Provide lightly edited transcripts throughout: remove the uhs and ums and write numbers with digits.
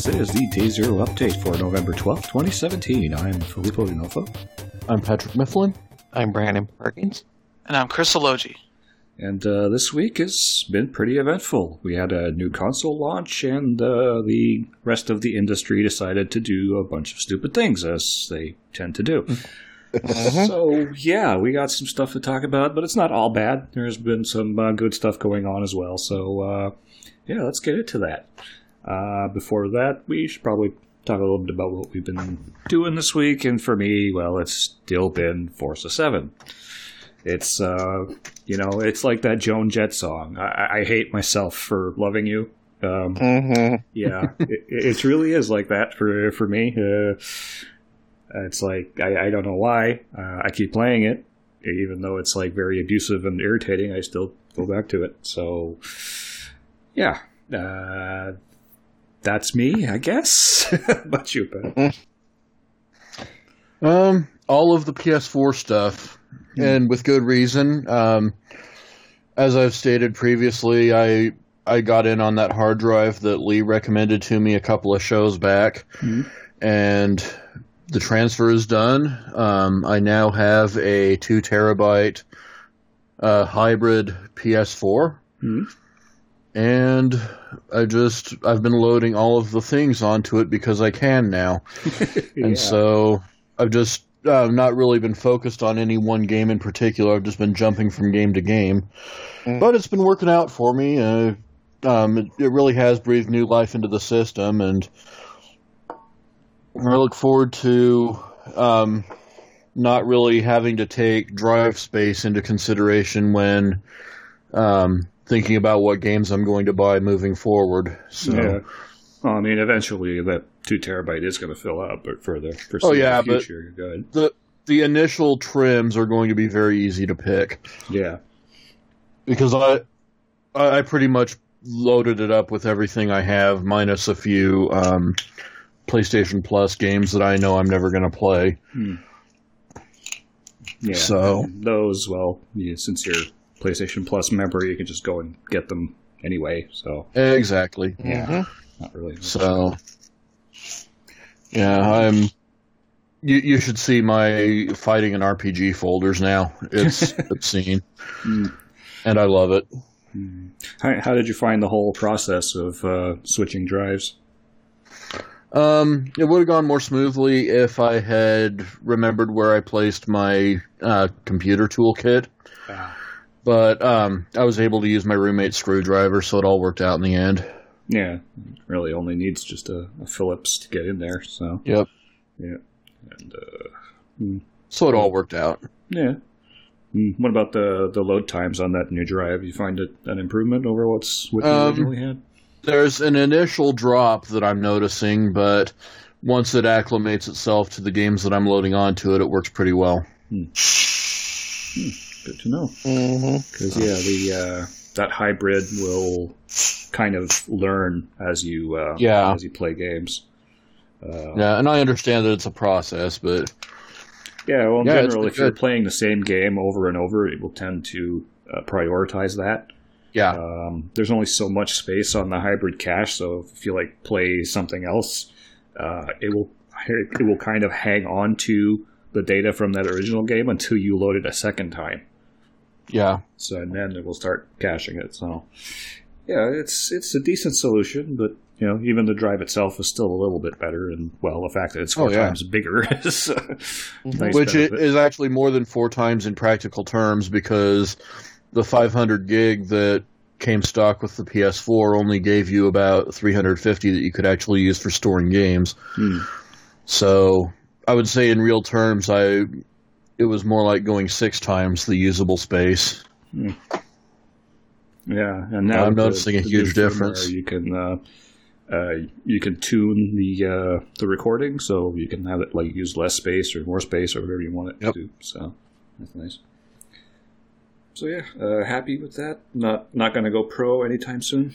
This is the Day Zero update for November 12th, 2017. I'm Filippo Dinolfo. I'm Patrick Mifflin. I'm Brandon Perkins. And I'm Chris Alogi. And this week has been pretty eventful. We had a new console launch, and the rest of the industry decided to do a bunch of stupid things, as they tend to do. So, yeah, we got some stuff to talk about, but it's not all bad. There's been some good stuff going on as well. So, yeah, let's get into that. Before that, we should probably talk a little bit about what we've been doing this week. And for me, well, it's still been Forza 7. It's, it's like that Joan Jett song. I hate myself for loving you. Yeah, it really is like that for me. It's like, I don't know why. I keep playing it. Even though it's like very abusive and irritating, I still go back to it. So, yeah. That's me, I guess. But you, Pat? All of the PS4 stuff, and with good reason. As I've stated previously, I got in on that hard drive that Lee recommended to me a couple of shows back, and the transfer is done. I now have a 2 terabyte hybrid PS4. And I've been loading all of the things onto it because I can now. Yeah. And so I've just not really been focused on any one game in particular. I've just been jumping from game to game. But it's been working out for me. It really has breathed new life into the system, and I look forward to not really having to take drive space into consideration when thinking about what games I'm going to buy moving forward. So, yeah. Well, I mean, eventually that 2 terabyte is going to fill up, but for the foreseeable future, you're good. The initial trims are going to be very easy to pick. Yeah. Because I pretty much loaded it up with everything I have, minus a few PlayStation Plus games that I know I'm never going to play. Yeah. So those, well, since you're PlayStation Plus member, you can just go and get them anyway. So exactly. Yeah. Not really. So yeah, You should see my fighting and RPG folders now. It's obscene, and I love it. How did you find the whole process of switching drives? It would have gone more smoothly if I had remembered where I placed my computer toolkit. But I was able to use my roommate's screwdriver, so it all worked out in the end. Yeah, it really only needs just a Phillips to get in there. So yep. Yeah, and so it all worked out. Yeah. What about the load times on that new drive? You find it an improvement over what you originally had? There's an initial drop that I'm noticing, but once it acclimates itself to the games that I'm loading onto it, it works pretty well. Good to know. Because that hybrid will kind of learn as you play games. Yeah, and I understand that it's a process, but yeah, well, in general, if you're playing the same game over and over, it will tend to prioritize that. Yeah. There's only so much space on the hybrid cache, so if you play something else, it will kind of hang on to the data from that original game until you load it a second time. Yeah. So and then it will start caching it. So yeah, it's a decent solution, but even the drive itself is still a little bit better, and the fact that it's 4 times bigger is nice which benefit. is actually more than 4 times in practical terms, because the 500 gig that came stock with the PS4 only gave you about 350 that you could actually use for storing games. So I would say in real terms, it was more like going 6 times the usable space. Yeah, and now I'm noticing a huge difference. You can tune the recording, so you can have it use less space or more space or whatever you want it to do. So that's nice. So yeah, happy with that. Not going to go pro anytime soon.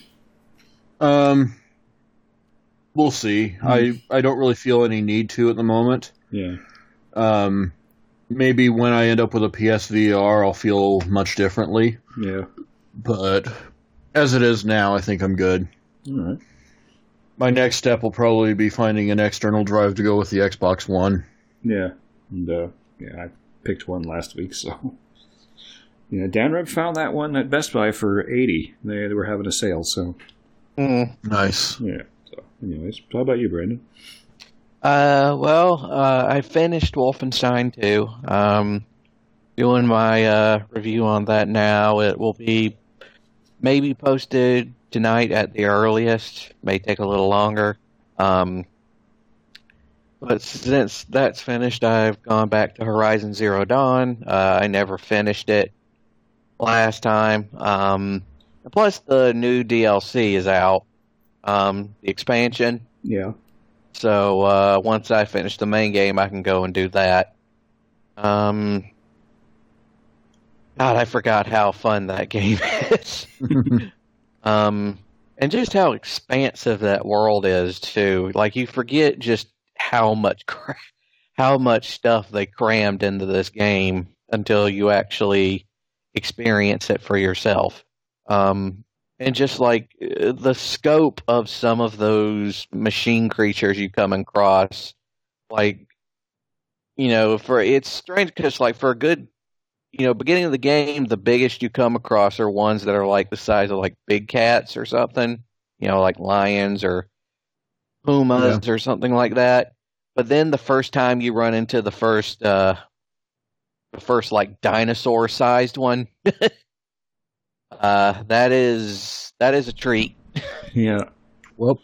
We'll see. I don't really feel any need to at the moment. Yeah. Maybe when I end up with a PSVR, I'll feel much differently. Yeah. But as it is now, I think I'm good. All right. My next step will probably be finding an external drive to go with the Xbox One. Yeah, and I picked one last week, so. Yeah, Dan found that one at Best Buy for $80. They were having a sale, so. Nice. Yeah. So, anyways, how about you, Brandon? I finished Wolfenstein 2. Doing my review on that now. It will be maybe posted tonight at the earliest. May take a little longer. But since that's finished, I've gone back to Horizon Zero Dawn. I never finished it last time. Plus, the new DLC is out. The expansion. Yeah. So once I finish the main game, I can go and do that. God, I forgot how fun that game is. And just how expansive that world is too. Like, you forget just how much stuff they crammed into this game until you actually experience it for yourself. And just like the scope of some of those machine creatures you come across, like, it's strange because, like, for a good, beginning of the game, the biggest you come across are ones that are like the size of like big cats or something, like lions or pumas or something like that. But then the first time you run into the first like dinosaur-sized one, that is a treat. Yeah. Well,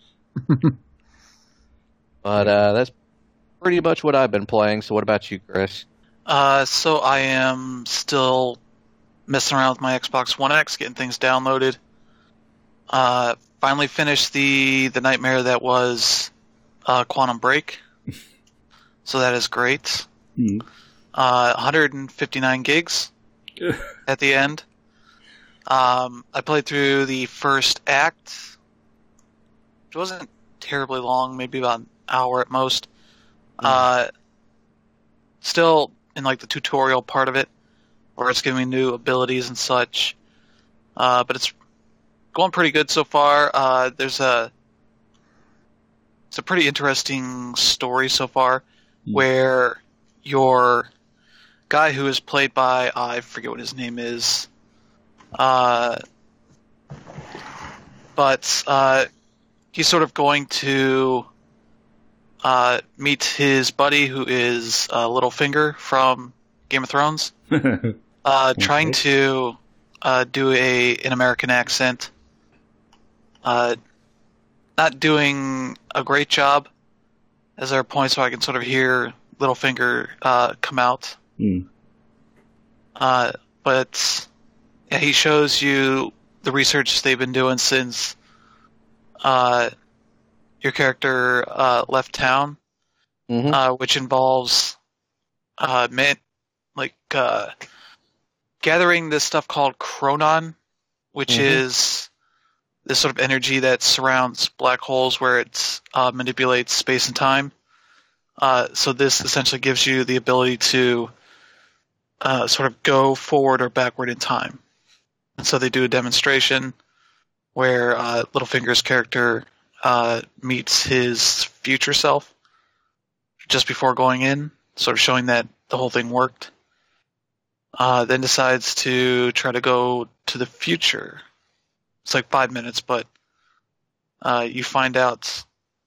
but that's pretty much what I've been playing. So what about you, Chris? So I am still messing around with my Xbox One X, getting things downloaded. Finally finished the nightmare that was Quantum Break. So that is great. 159 gigs at the end. I played through the first act. It wasn't terribly long, maybe about an hour at most. Still in like the tutorial part of it, where it's giving me new abilities and such. But it's going pretty good so far. It's a pretty interesting story so far, where your guy who is played by, I forget what his name is, but he's sort of going to meet his buddy who is Littlefinger from Game of Thrones, trying to do an American accent, not doing a great job, as there are points where I can sort of hear Littlefinger come out. But yeah, he shows you the research they've been doing since your character left town, which involves gathering this stuff called chronon, which is this sort of energy that surrounds black holes, where it manipulates space and time. So this essentially gives you the ability to sort of go forward or backward in time. And so they do a demonstration where Littlefinger's character meets his future self just before going in, sort of showing that the whole thing worked. Then decides to try to go to the future. It's like 5 minutes, but you find out,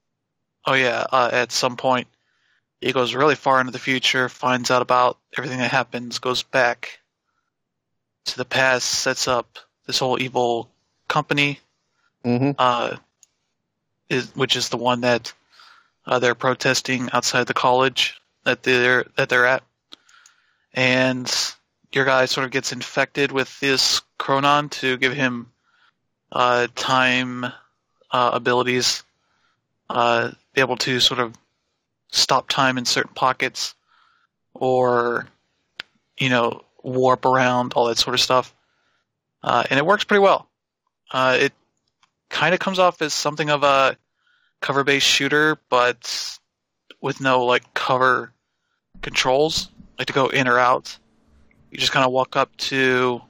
at some point, he goes really far into the future, finds out about everything that happens, goes back to the past, sets up this whole evil company, which is the one that they're protesting outside the college that they're at, and your guy sort of gets infected with this chronon to give him time abilities, be able to sort of stop time in certain pockets, or warp around, all that sort of stuff, and it works pretty well. It kind of comes off as something of a cover-based shooter, but with no like cover controls, like to go in or out. You just kind of walk up to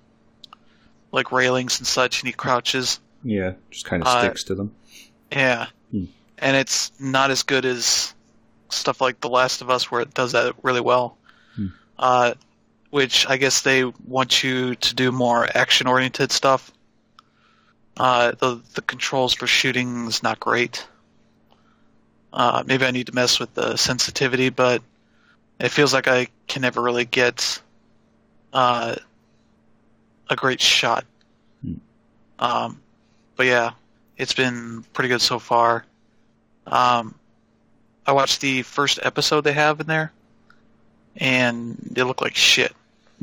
like railings and such, and he crouches. Yeah, just kind of sticks to them. Yeah. and it's not as good as stuff like The Last of Us, where it does that really well. Which I guess they want you to do more action-oriented stuff. The controls for shooting is not great. Maybe I need to mess with the sensitivity, but it feels like I can never really get a great shot. But yeah, it's been pretty good so far. I watched the first episode they have in there, and it looked like shit.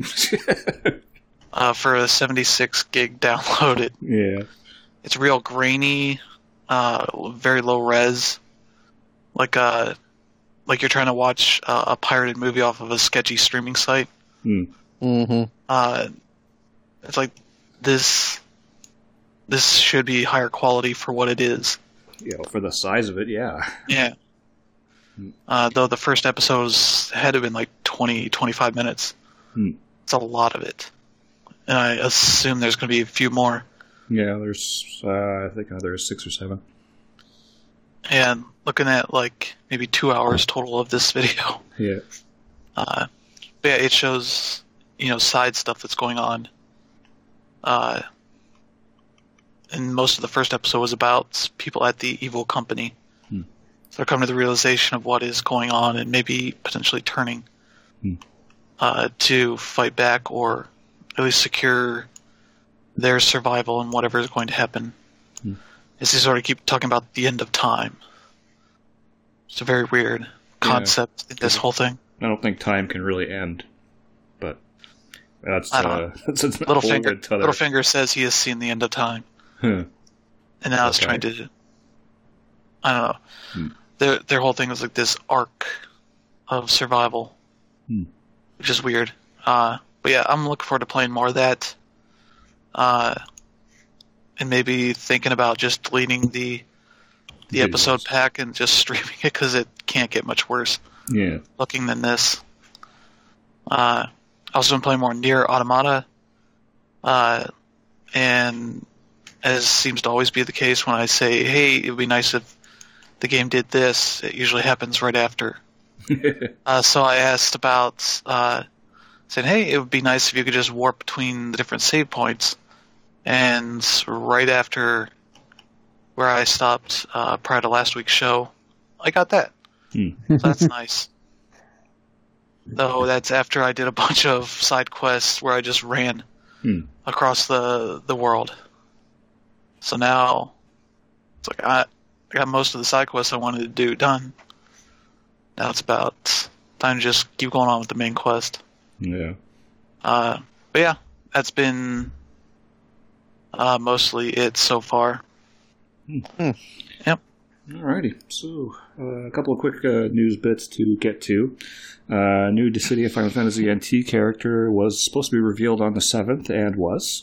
For a 76 gig download, it's real grainy, very low res, like you're trying to watch a pirated movie off of a sketchy streaming site. Mm-hmm. It's like this should be higher quality for what it is. For the size of it, yeah. Yeah. Though the first episode had to have been like 20, 25 minutes. It's a lot of it. And I assume there's going to be a few more. Yeah, there's, I think there's 6 or 7. And looking at like maybe 2 hours total of this video. Yeah. But yeah, it shows, side stuff that's going on. And most of the first episode was about people at the evil company. So they're coming to the realization of what is going on and maybe potentially turning to fight back or at least secure their survival and whatever is going to happen. As they sort of keep talking about the end of time. It's a very weird concept in this whole thing. I don't think time can really end, but that's Littlefinger says he has seen the end of time. And now it's trying to, I don't know. Their whole thing is like this arc of survival, which is weird. But yeah, I'm looking forward to playing more of that. And maybe thinking about just deleting the episode pack and just streaming it because it can't get much worse. Yeah. Looking than this. I also been playing more Nier Automata. And as seems to always be the case when I say, hey, it would be nice if the game did this, it usually happens right after. So I asked about saying, hey, it would be nice if you could just warp between the different save points. And right after where I stopped prior to last week's show, I got that. So that's nice. Though that's after I did a bunch of side quests where I just ran across the world. So now it's like I got most of the side quests I wanted to do done. Now it's about time to just keep going on with the main quest. Yeah. But yeah, that's been mostly it so far. Yep. Alrighty. So, a couple of quick news bits to get to. New Dissidia Final Fantasy NT character was supposed to be revealed on the 7th, and was.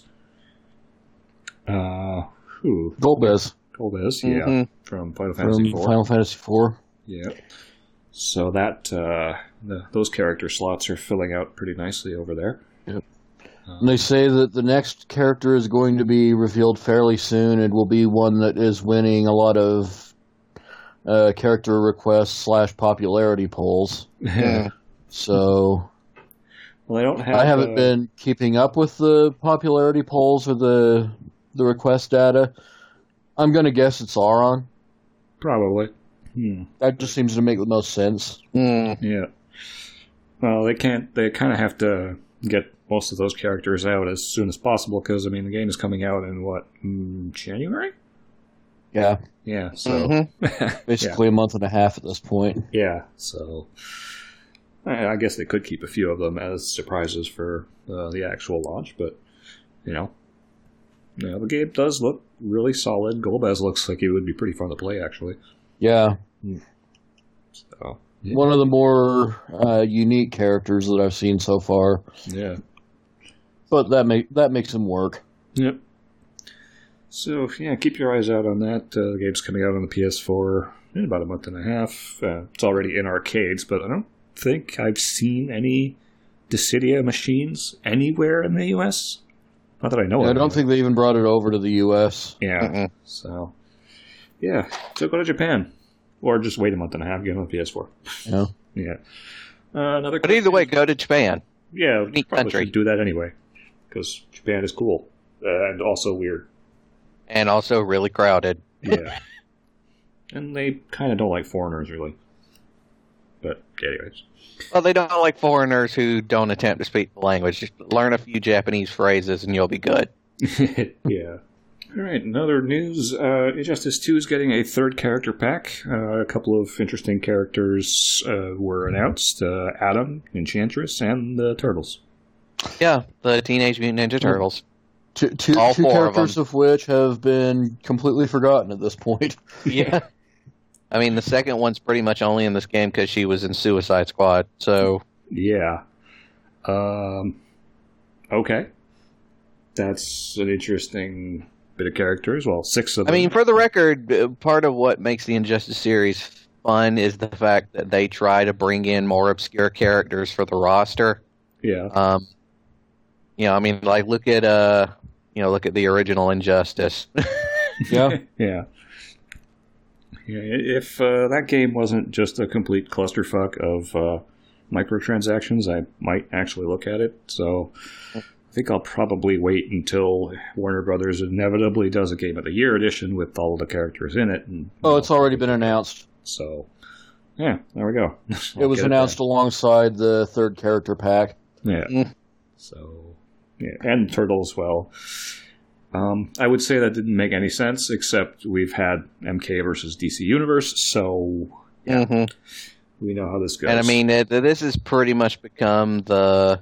Who? Golbez. Golbez, yeah. From Final Fantasy IV. Final Fantasy IV. Yeah. So that, those character slots are filling out pretty nicely over there. Yep. And they say that the next character is going to be revealed fairly soon and will be one that is winning a lot of character requests / popularity polls. So, well, I don't have. I haven't been keeping up with the popularity polls or the request data. I'm going to guess it's Auron. Probably. That just seems to make the most sense. Yeah. Well, they can't. They kind of have to get most of those characters out as soon as possible because, I mean, the game is coming out in, what, January? Yeah. Yeah, so... Basically a month and a half at this point. Yeah, so... I guess they could keep a few of them as surprises for the actual launch, but, the game does look really solid. Golbez looks like it would be pretty fun to play, actually. Yeah. So... Yeah. One of the more unique characters that I've seen so far. Yeah. But that makes him work. Yep. So, yeah, keep your eyes out on that. The game's coming out on the PS4 in about a month and a half. It's already in arcades, but I don't think I've seen any Dissidia machines anywhere in the U.S. Not that I know of. I don't think they even brought it over to the U.S. Yeah. So, yeah. So go to Japan. Or just wait a month and a half, get it on PS4. Yeah. Yeah. But either way, go to Japan. Yeah, Neat probably country. should do that anyway. Because Japan is cool. And also weird. And also really crowded. Yeah. And they kind of don't like foreigners, really. But, anyways. Well, they don't like foreigners who don't attempt to speak the language. Just learn a few Japanese phrases and you'll be good. Yeah. All right, in other news, Injustice 2 is getting a third character pack. A couple of interesting characters were announced. Adam, Enchantress, and the Turtles. Yeah, the Teenage Mutant Ninja Turtles. Two All four of characters them. of which have been completely forgotten at this point. Yeah. I mean, the second one's pretty much only in this game because she was in Suicide Squad, so... Yeah. Okay. That's an interesting bit of characters. Well, 6 of them. I mean, for the record, part of what makes the Injustice series fun is the fact that they try to bring in more obscure characters for the roster. Yeah. I mean, like, look at the original Injustice. Yeah. Yeah. Yeah, if that game wasn't just a complete clusterfuck of microtransactions, I might actually look at it. So I think I'll probably wait until Warner Brothers inevitably does a Game of the Year edition with all the characters in it. And, It's already been announced. So, yeah, there we go. It was announced alongside the third character pack. Yeah. Mm. So, yeah, and Turtles, well. I would say that didn't make any sense, except we've had MK versus DC Universe, so yeah, we know how this goes. And I mean, this has pretty much become the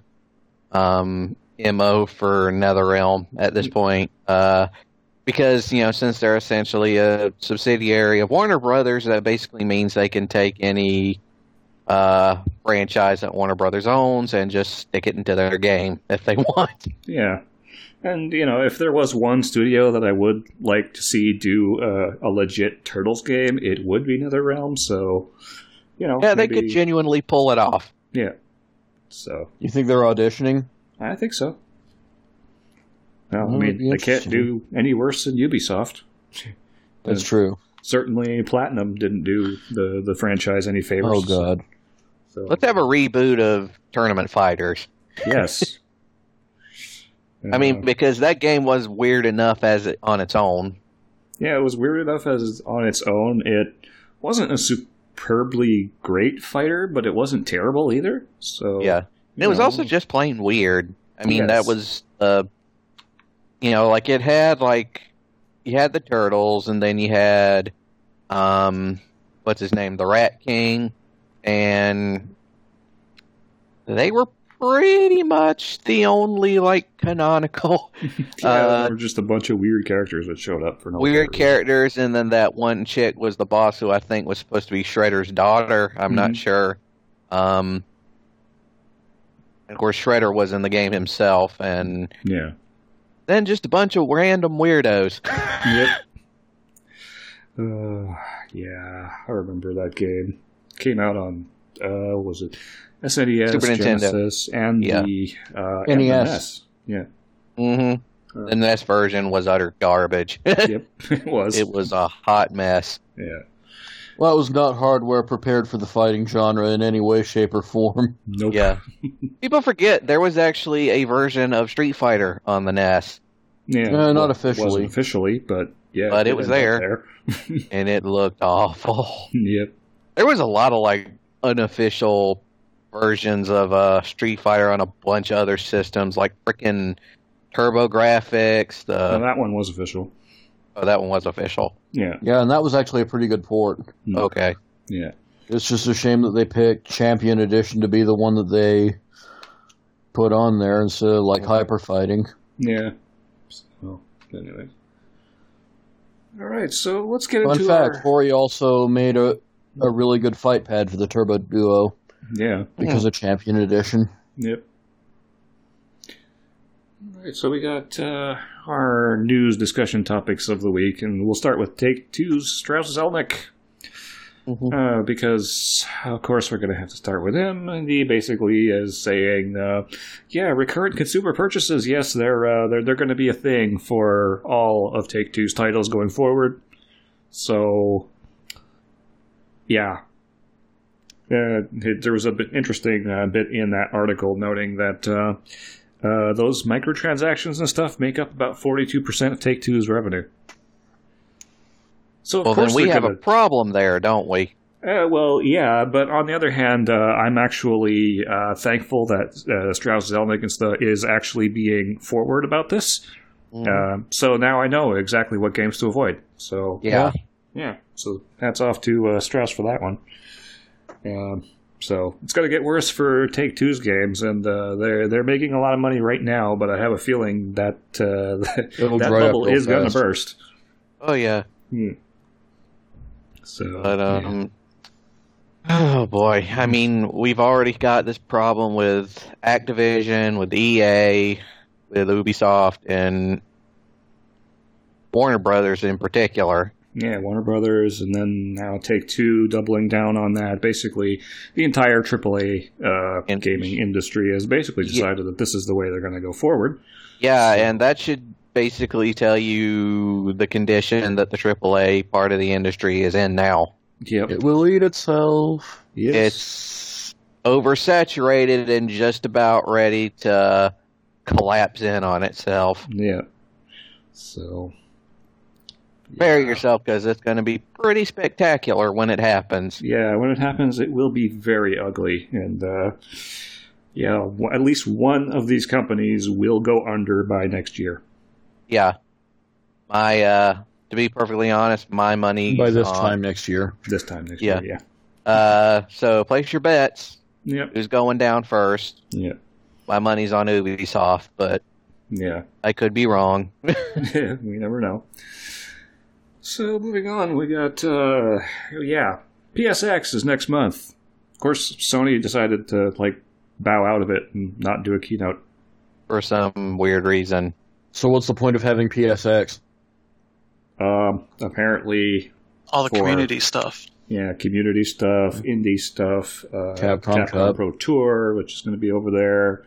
MO for NetherRealm at this point. Because, since they're essentially a subsidiary of Warner Brothers, that basically means they can take any franchise that Warner Brothers owns and just stick it into their game if they want. Yeah. And, if there was one studio that I would like to see do a legit Turtles game, it would be NetherRealm, so, Yeah, maybe, they could genuinely pull it off. Yeah. So, You think they're auditioning? I think so. Well, I That would mean, be they can't do any worse than Ubisoft. That's true. Certainly, Platinum didn't do the franchise any favors. Oh, God. So, Let's have a reboot of Tournament Fighters. yes. I mean, because that game was weird enough on its own. Yeah, it was weird enough as on its own. It wasn't a superbly great fighter, but it wasn't terrible either. So Yeah. It was also just plain weird. I mean, that was, like it had you had the Turtles, and then you had, what's his name, the Rat King, and they were pretty much the only canonical there were just a bunch of weird characters that showed up for no weird reason. characters, and then that one chick was the boss who I think was supposed to be Shredder's daughter. I'm not sure. Of course, Shredder was in the game himself, and Yeah. then just a bunch of random weirdos. Yep. Yeah, I remember that game. Came out on what was it? SNES, Super Nintendo. Genesis, and the NES. Yeah. Mm-hmm. The NES version was utter garbage. Yep. It was. It was a hot mess. Yeah. Well, it was not hardware prepared for the fighting genre in any way, shape, or form. Nope. Yeah. People forget there was actually a version of Street Fighter on the NES, Yeah. Not It officially. wasn't officially, but yeah. But it was ended up there. and it looked awful. Yep. There was a lot of unofficial versions of Street Fighter on a bunch of other systems, like frickin' TurboGrafx. Now, that one was official. Oh, that one was official. Yeah. Yeah, and that was actually a pretty good port. Okay. Yeah. It's just a shame that they picked Champion Edition to be the one that they put on there instead of Hyper Fighting. Yeah. So, anyway. All right, so let's get Fun into fact, our... Hori also made a really good fight pad for the Turbo Duo Yeah. because of Champion Edition. Yep. All right, so we got our news discussion topics of the week, and we'll start with Take-Two's Strauss Zelnick. Because, of course, we're going to have to start with him, and he basically is saying, recurrent consumer purchases, yes, they're going to be a thing for all of Take-Two's titles going forward. So, Yeah. There was a bit interesting bit in that article noting that those microtransactions and stuff make up about 42% of Take-Two's revenue. So of Well, course then we they're have gonna, a problem there, don't we? well, yeah, but on the other hand, I'm actually thankful that Strauss-Zelnick and stuff is actually being forward about this. So now I know exactly what games to avoid. So Yeah. yeah. So hats off to Strauss for that one. So it's going to get worse for Take-Two's games, and they're making a lot of money right now. But I have a feeling that that It'll dry up bubble real is going to fast. burst. Oh, yeah. So, But, yeah. oh boy. I mean, we've already got this problem with Activision, with EA, with Ubisoft, and Warner Brothers in particular. Yeah, Warner Brothers, and then now Take-Two doubling down on that. Basically, the entire AAA gaming industry has basically decided that this is the way they're going to go forward. Yeah, and that should basically tell you the condition that the AAA part of the industry is in now. Yep. It will eat itself. Yes. It's oversaturated and just about ready to collapse in on itself. Yeah. So. Prepare yourself, because it's going to be pretty spectacular when it happens. Yeah, when it happens, it will be very ugly, and yeah, at least one of these companies will go under by next year. Yeah. To be perfectly honest, my money By this time next year. This time next Yeah. year, yeah. So place your bets. Yep. Who's going down first? Yeah. My money's on Ubisoft, but Yeah. I could be wrong. We never know. So moving on, we got PSX is next month. Of course, Sony decided to bow out of it and not do a keynote. For some weird reason. So what's the point of having PSX? Apparently, All the For- community stuff. yeah, community stuff, indie stuff, Capcom Cup. Pro Tour, which is going to be over there.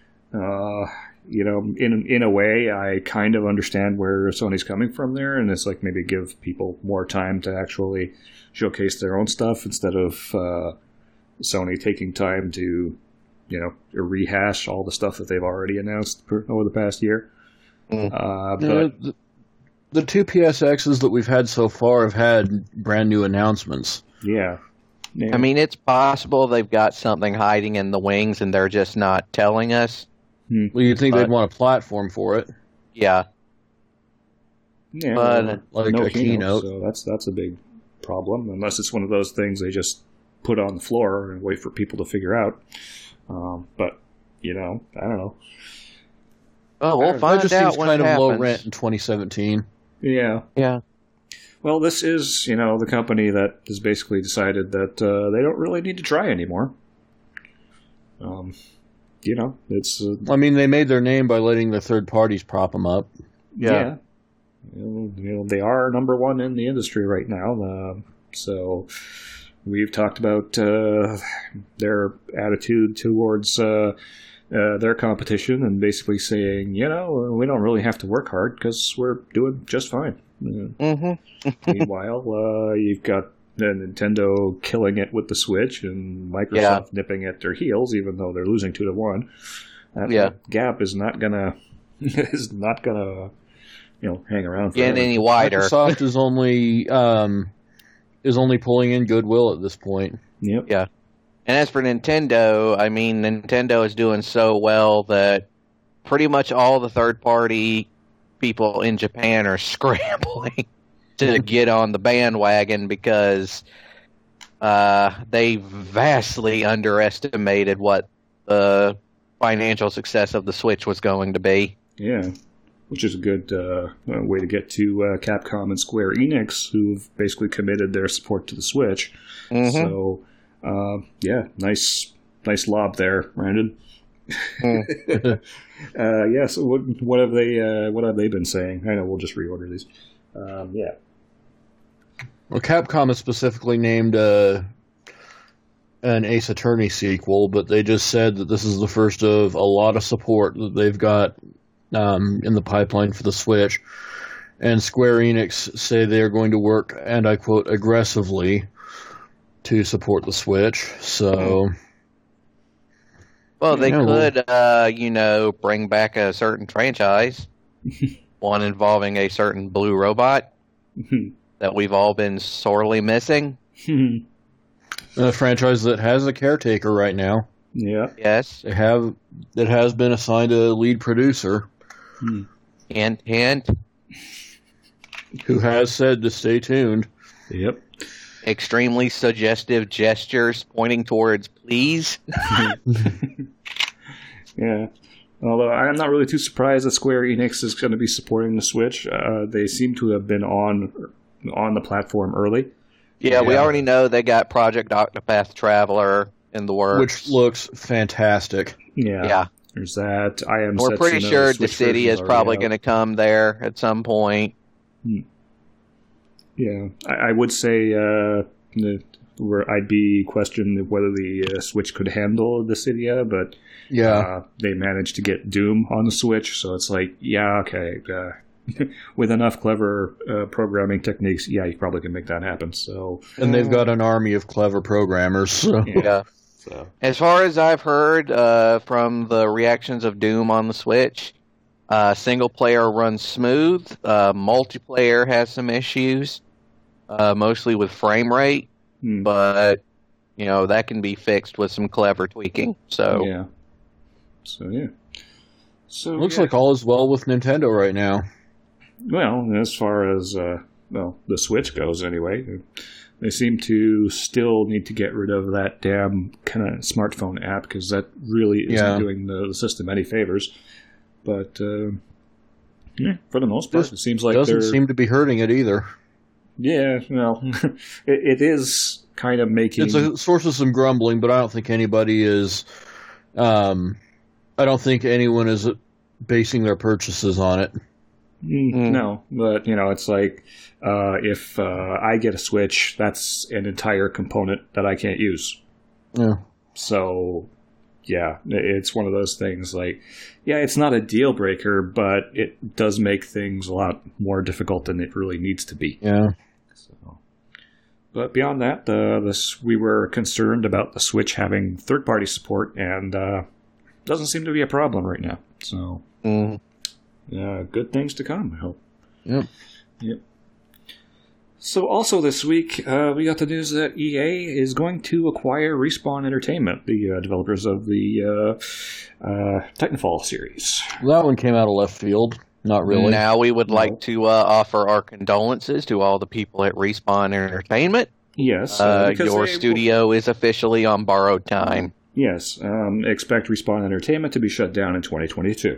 In a way, I kind of understand where Sony's coming from there, and it's maybe give people more time to actually showcase their own stuff instead of Sony taking time to, rehash all the stuff that they've already announced over the past year. But The two PSXs that we've had so far have had brand new announcements. yeah. I mean, it's possible they've got something hiding in the wings and they're just not telling us. Well, you'd think they'd want a platform for it. Yeah. Yeah, But- Like a keynote. So that's a big problem, unless it's one of those things they just put on the floor and wait for people to figure out. But I don't know. Oh, we'll That find just out seems when kind it of happens. low rent in 2017. Yeah. Yeah. Well, this is the company that has basically decided that they don't really need to try anymore. It's I mean, they made their name by letting the third parties prop them up. yeah. They are number one in the industry right now. So we've talked about their attitude towards their competition and basically saying, we don't really have to work hard because we're doing just fine. Mm-hmm. Meanwhile, you've got Nintendo killing it with the Switch and Microsoft nipping at their heels, even though they're losing 2-1. That gap is not gonna hang around for Get any wider. Microsoft is only pulling in goodwill at this point. Yep. Yeah. And as for Nintendo, I mean, Nintendo is doing so well that pretty much all the third-party people in Japan are scrambling to get on the bandwagon because they vastly underestimated what the financial success of the Switch was going to be. Yeah. Which is a good way to get to Capcom and Square Enix, who've basically committed their support to the Switch. Mhm. So, nice lob there, Brandon. So what have they been saying? I know we'll just reorder these. Well, Capcom has specifically named an Ace Attorney sequel, but they just said that this is the first of a lot of support that they've got in the pipeline for the Switch. And Square Enix say they are going to work, and I quote, aggressively to support the Switch. So, Well, they Yeah, could, bring back a certain franchise, one involving a certain blue robot that we've all been sorely missing. a franchise that has a caretaker right now. Yeah. Yes, They have that has been assigned a lead producer hint, hint. who has said to stay tuned. Yep. Extremely suggestive gestures pointing towards please. Yeah. Although I'm not really too surprised that Square Enix is going to be supporting the Switch. They seem to have been on the platform early. Yeah, we Yeah. already know they got Project Octopath Traveler in the works. Which looks fantastic. Yeah. Yeah. There's that. I am. We're pretty sure the city is probably going to come there at some point. Yeah, I would say where I'd be questioning whether the Switch could handle the Dissidia, but Yeah. they managed to get Doom on the Switch, so it's like, yeah, okay. With enough clever programming techniques, yeah, you probably can make that happen. So, And they've got an army of clever programmers. So. Yeah. so As far as I've heard from the reactions of Doom on the Switch, single player runs smooth. Multiplayer has some issues, mostly with frame rate, but that can be fixed with some clever tweaking. So yeah. So yeah. So Looks yeah. like all is well with Nintendo right now. Well, as far as the Switch goes, anyway, they seem to still need to get rid of that damn kind of smartphone app because that really isn't doing the system any favors. But yeah, for the most part, it seems like Doesn't they're seem to be hurting it either. yeah. Well, it is kind of making It's a source of some grumbling, but I don't think anybody is. I don't think anyone is basing their purchases on it. No, but it's like if I get a Switch, that's an entire component that I can't use. Yeah. So, yeah, it's one of those things like, yeah, it's not a deal breaker, but it does make things a lot more difficult than it really needs to be. Yeah. So, but beyond that, we were concerned about the Switch having third-party support, and doesn't seem to be a problem right now. So, good things to come, I hope. Yep. So also this week, we got the news that EA is going to acquire Respawn Entertainment, the developers of the Titanfall series. That one came out of left field. Not really. now we would like to offer our condolences to all the people at Respawn Entertainment. Yes. because Your studio is officially on borrowed time. Yes. Expect Respawn Entertainment to be shut down in 2022.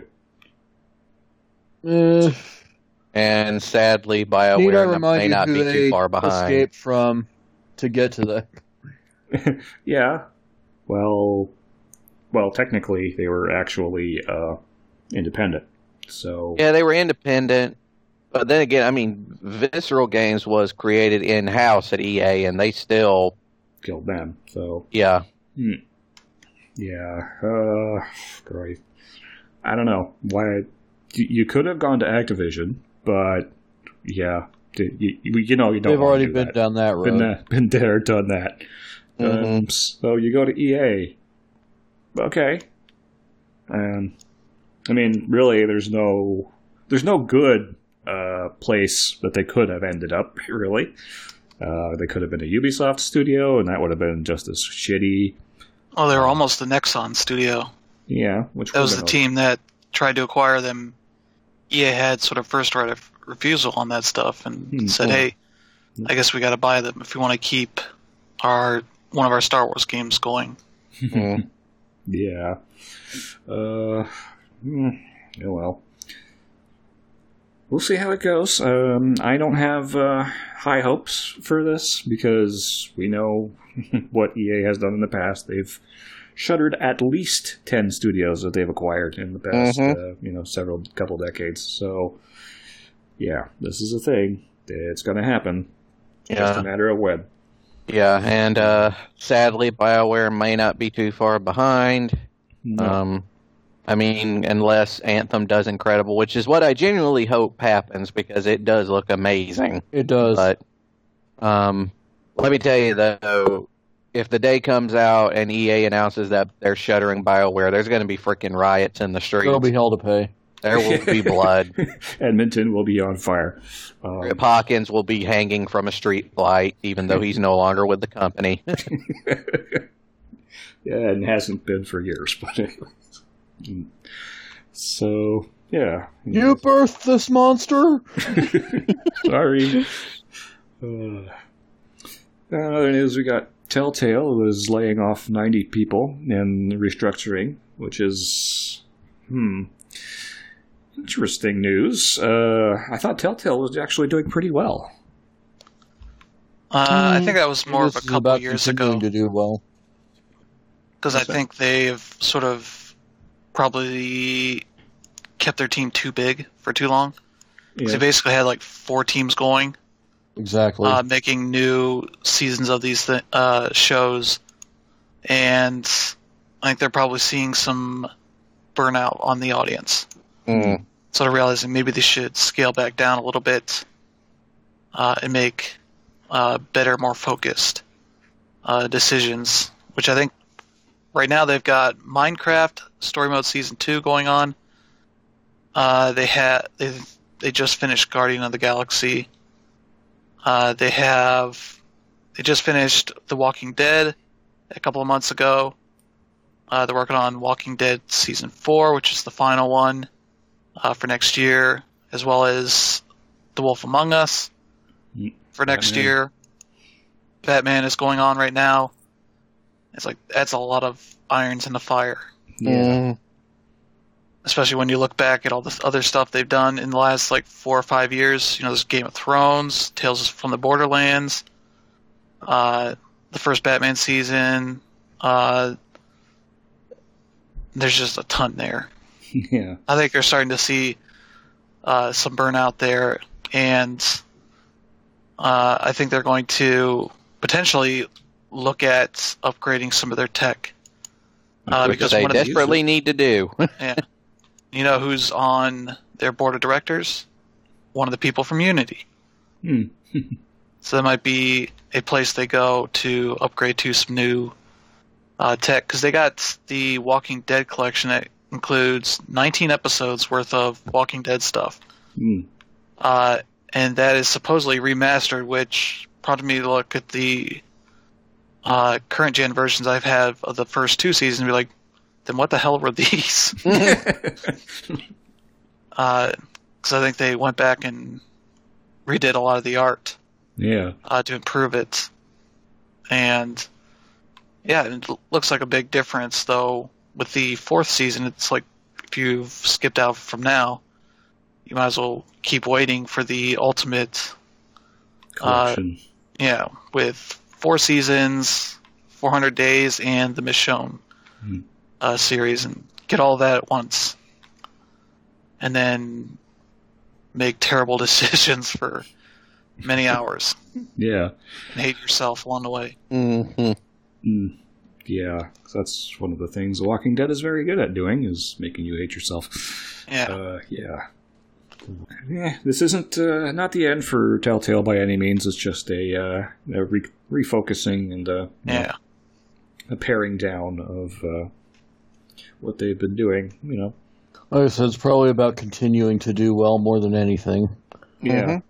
And sadly, Need I BioWare remind may you not who be they too far behind. escaped from to get to that? Yeah. Well, technically, they were actually independent. So Yeah, they were independent. But then again, Visceral Games was created in-house at EA, and they still... killed them. So Yeah. yeah. Great. I don't know why. You could have gone to Activision, but yeah, you don't. They've already do been that. down that road. Been there, done that. So you go to EA. Okay. Really, there's no good place that they could have ended up. Really, they could have been a Ubisoft studio, and that would have been just as shitty. Oh, they were almost the Nexon studio. Yeah, which That was the team that tried to acquire them. EA had sort of first right of refusal on that stuff and said, hey, I guess we got to buy them if we want to keep one of our Star Wars games going. Yeah. Oh well. We'll see how it goes. I don't have high hopes for this because we know what EA has done in the past. They've shuttered at least 10 studios that they've acquired in the past, couple decades. So, yeah, this is a thing. It's going to happen. It's just a matter of when. Yeah, and sadly, BioWare may not be too far behind. No. Unless Anthem does incredible, which is what I genuinely hope happens because it does look amazing. It does. But let me tell you, though, if the day comes out and EA announces that they're shuttering BioWare, there's going to be freaking riots in the streets. There'll be hell to pay. There will be blood. Edmonton will be on fire. Rip Hawkins will be hanging from a street light, even though he's no longer with the company. Yeah, and hasn't been for years. But so, yeah. You birthed this monster? Sorry. Other news, we got Telltale was laying off 90 people and restructuring, which is, interesting news. I thought Telltale was actually doing pretty well. I think that was more of a couple about years continuing ago. to do well. Because I think they've sort of probably kept their team too big for too long. 'Cause they basically had like 4 teams going, Exactly. making new seasons of these shows, and I think they're probably seeing some burnout on the audience. Sort of realizing maybe they should scale back down a little bit and make better, more focused decisions, which I think right now they've got Minecraft Story Mode Season 2 going on. They just finished Guardian of the Galaxy. They just finished The Walking Dead a couple of months ago. They're working on Walking Dead Season 4, which is the final one for next year, as well as The Wolf Among Us for next year. Batman is going on right now. It's like, that's a lot of irons in the fire. Yeah. Especially when you look back at all this other stuff they've done in the last like 4 or 5 years. You know, there's Game of Thrones, Tales from the Borderlands, the first Batman season. There's just a ton there. Yeah. I think you're starting to see some burnout there, and I think they're going to potentially look at upgrading some of their tech. Which Because they one of the desperately need to do. Yeah. You know who's on their board of directors? One of the people from Unity. So that might be a place they go to upgrade to some new tech, because they got the Walking Dead collection that includes 19 episodes worth of Walking Dead stuff. And that is supposedly remastered, which prompted me to look at the current gen versions I've had of the first 2 seasons and be like, then what the hell were these? Because I think they went back and redid a lot of the art to improve it. And yeah, it looks like a big difference, though. With the 4th season, it's like if you've skipped out from now, you might as well keep waiting for the ultimate collection. With 4 seasons, 400 days, and the Michonne series, and get all that at once. And then make terrible decisions for many hours. Yeah. And hate yourself along the way. Yeah, that's one of the things The Walking Dead is very good at doing, is making you hate yourself. Yeah. This isn't not the end for Telltale by any means. It's just a refocusing and a paring down of what they've been doing. You know, like I said, it's probably about continuing to do well more than anything. Yeah.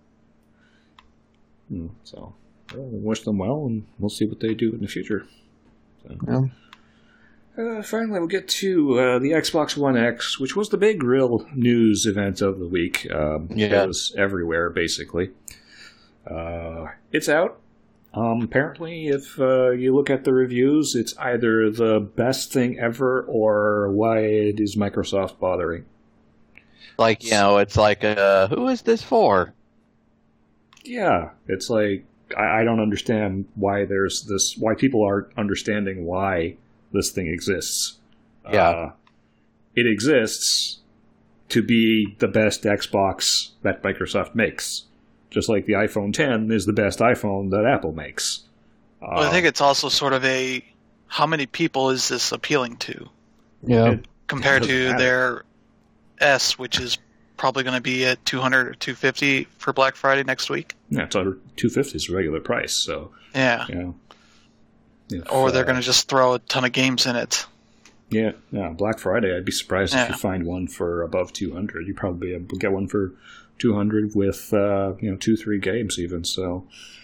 So, we'll wish them well, and we'll see what they do in the future. So. Finally, we'll get to the Xbox One X, which was the big real news event of the week. It was everywhere, basically. It's out. Apparently, if you look at the reviews, it's either the best thing ever or why is Microsoft bothering? Like, it's like, who is this for? Yeah, it's like, I don't understand why there's this, why people aren't understanding why this thing exists. Yeah. It exists to be the best Xbox that Microsoft makes. Just like the iPhone 10 is the best iPhone that Apple makes. Well, I think it's also sort of a, how many people is this appealing to? Yeah. Compared to their S, which is probably going to be at $200 or $250 for Black Friday next week. Yeah, it's $250 is the regular price. So yeah. or they're going to just throw a ton of games in it. Yeah, Black Friday, I'd be surprised if you find one for above 200. You'd probably be able to get one for 200 with 2-3 games even. So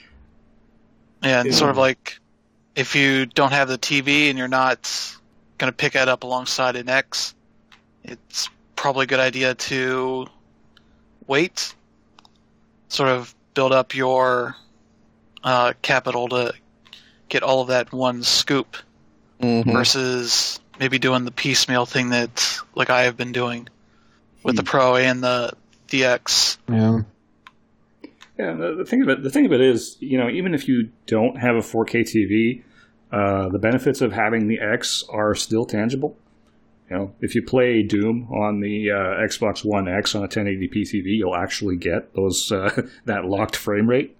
yeah, and sort of like if you don't have the TV and you're not going to pick it up alongside an X, it's probably a good idea to wait, sort of build up your capital to get all of that in one scoop, versus maybe doing the piecemeal thing that like I have been doing with the Pro and the X. Yeah. Yeah, the thing of it is, even if you don't have a 4K TV, the benefits of having the X are still tangible. If you play Doom on the Xbox One X on a 1080p TV, you'll actually get those that locked frame rate.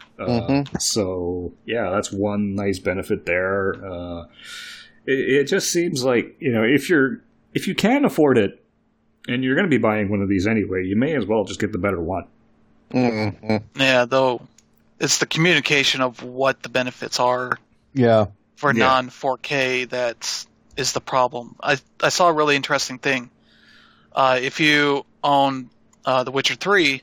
So yeah, that's one nice benefit there. It just seems like if you can afford it, and you're going to be buying one of these anyway, you may as well just get the better one. Yeah, though it's the communication of what the benefits are. Yeah. For non-4K that is the problem. I saw a really interesting thing. If you own The Witcher 3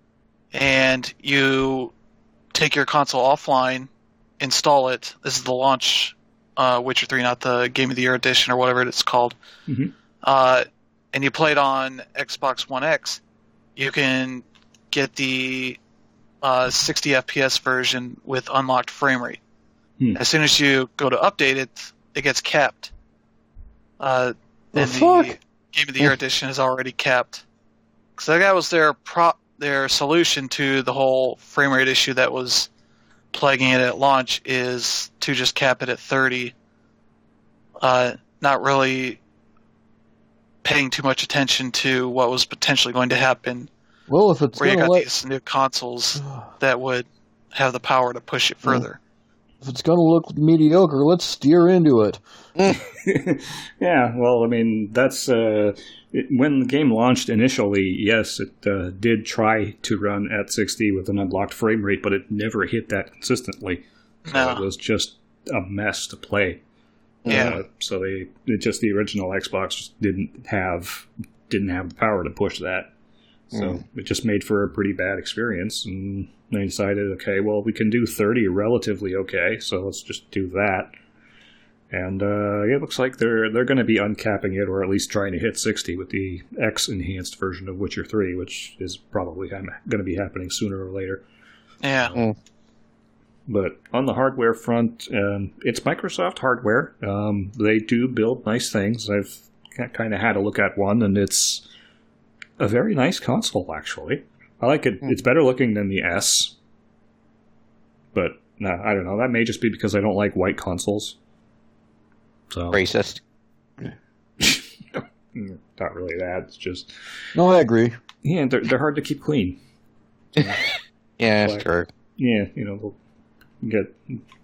and you take your console offline, install it. This is the launch Witcher 3, not the Game of the Year edition or whatever it's called. And you play it on Xbox One X, you can get the 60 FPS version with unlocked frame rate. As soon as you go to update it, it gets capped. And the Game of the Year edition is already capped. So that was their solution to the whole frame rate issue that was plaguing it at launch, is to just cap it at 30. Not really paying too much attention to what was potentially going to happen. Well, if it's where you got these new consoles that would have the power to push it further. If it's going to look mediocre, let's steer into it. Yeah, well, I mean, that's when the game launched initially. Yes, it did try to run at 60 with an unlocked frame rate, but it never hit that consistently. So it was just a mess to play. Yeah. So the original Xbox just didn't have the power to push that. So it just made for a pretty bad experience, and they decided, okay, well, we can do 30 relatively okay, so let's just do that. And it looks like they're going to be uncapping it, or at least trying to hit 60 with the X enhanced version of Witcher 3, which is probably going to be happening sooner or later. Yeah. But on the hardware front, it's Microsoft hardware. They do build nice things. I've kind of had a look at one, and it's a very nice console, actually. I like it. It's better looking than the S. But, I don't know. That may just be because I don't like white consoles. So. Racist. Not really that. It's just... No, I agree. Yeah, they're hard to keep clean. Yeah, that's true. Yeah, they'll get...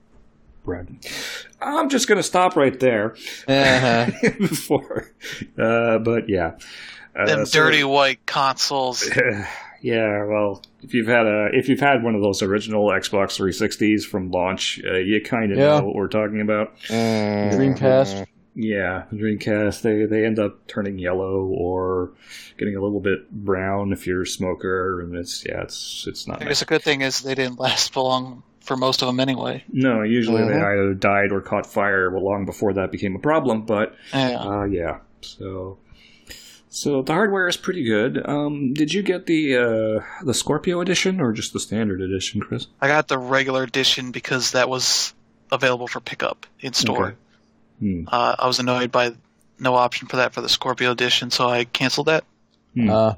I'm just going to stop right there. Before. But, yeah. Them dirty white consoles. Yeah, well, if you've had one of those original Xbox 360s from launch, you kind of know what we're talking about. Dreamcast. Yeah, Dreamcast. They end up turning yellow or getting a little bit brown if you're a smoker, and it's not. I guess the good thing is they didn't last long for most of them anyway. No, usually they either died or caught fire long before that became a problem. But yeah, So the hardware is pretty good. Did you get the Scorpio edition or just the standard edition, Chris? I got the regular edition because that was available for pickup in store. Okay. I was annoyed by no option for that for the Scorpio edition, so I canceled that. Bummer.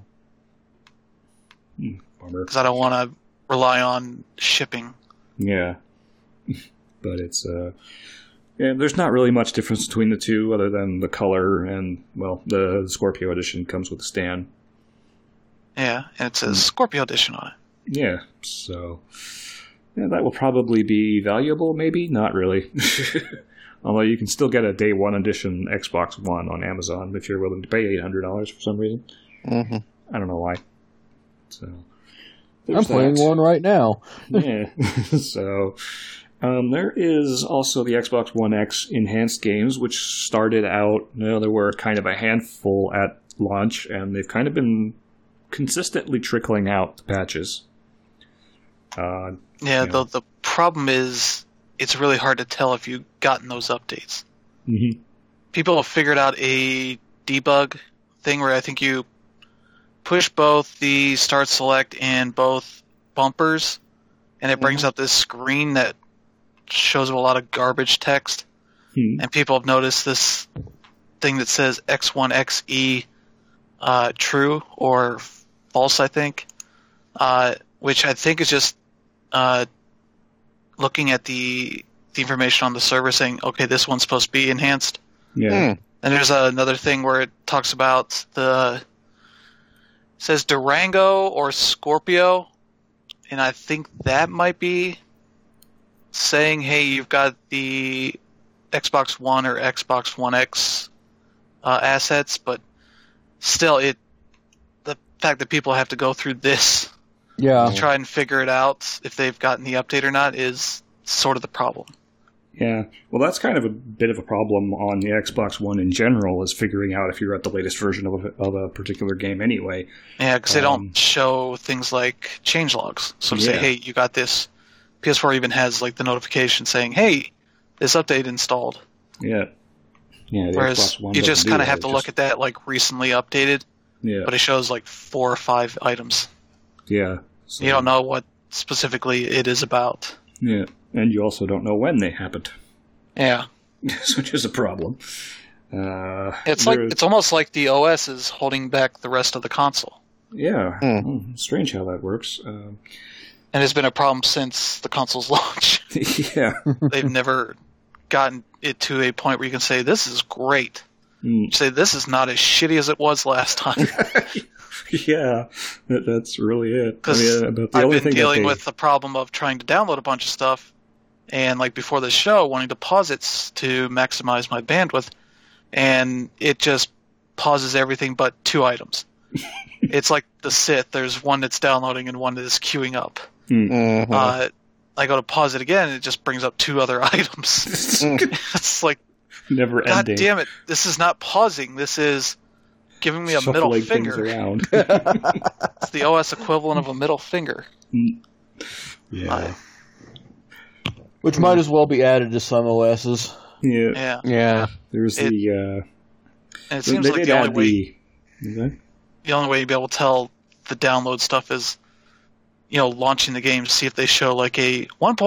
Because I don't want to rely on shipping. Yeah. But it's... Yeah, there's not really much difference between the two other than the color, and, well, the Scorpio edition comes with a stand. Yeah, and it says Scorpio edition on it. Yeah, so that will probably be valuable, maybe? Not really. Although you can still get a day one edition Xbox One on Amazon if you're willing to pay $800 for some reason. I don't know why. So I'm playing one right now. Yeah, so... There is also the Xbox One X enhanced games, which started out, there were kind of a handful at launch, and they've kind of been consistently trickling out the patches. The problem is it's really hard to tell if you've gotten those updates. Mm-hmm. People have figured out a debug thing where I think you push both the start select and both bumpers, and it brings up this screen that shows a lot of garbage text. And people have noticed this thing that says X1XE true or false, I think, which I think is just looking at the information on the server saying, okay, this one's supposed to be enhanced. Yeah. And there's another thing where it talks about says Durango or Scorpio, and I think that might be saying, hey, you've got the Xbox One or Xbox One X assets, but still, the fact that people have to go through this to try and figure it out if they've gotten the update or not is sort of the problem. Yeah, well, that's kind of a bit of a problem on the Xbox One in general, is figuring out if you're at the latest version of a particular game anyway. Yeah, because they don't show things like changelogs. So to say, hey, you got this. PS4 even has like the notification saying, hey, this update installed. Yeah. Yeah. Whereas you just kind of have to look at that like recently updated. Yeah. But it shows like 4 or 5 items. Yeah. So, you don't know what specifically it is about. Yeah. And you also don't know when they happened. Yeah. Which is a problem. It's almost like the OS is holding back the rest of the console. Yeah. Strange how that works. And it's been a problem since the console's launch. Yeah. They've never gotten it to a point where you can say, this is great. You say, this is not as shitty as it was last time. Yeah, that's really it. Because I've been dealing with the problem of trying to download a bunch of stuff, and like before the show, wanting to pause it to maximize my bandwidth, and it just pauses everything but 2 items. It's like the Sith. There's one that's downloading and one that is queuing up. I go to pause it again, and it just brings up 2 other items. It's like, never ending. God damn it! This is not pausing. This is giving me a middle finger. It's the OS equivalent of a middle finger. Yeah. Which might as well be added to some OSs. Yeah. There's and it seems like the only way you'd be able to tell the download stuff is, launching the game to see if they show like a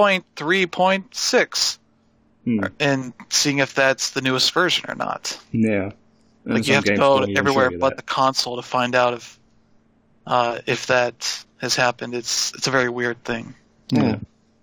1.3.6 and seeing if that's the newest version or not. Yeah. Like you have to go everywhere but the console to find out if that has happened. It's a very weird thing. Yeah.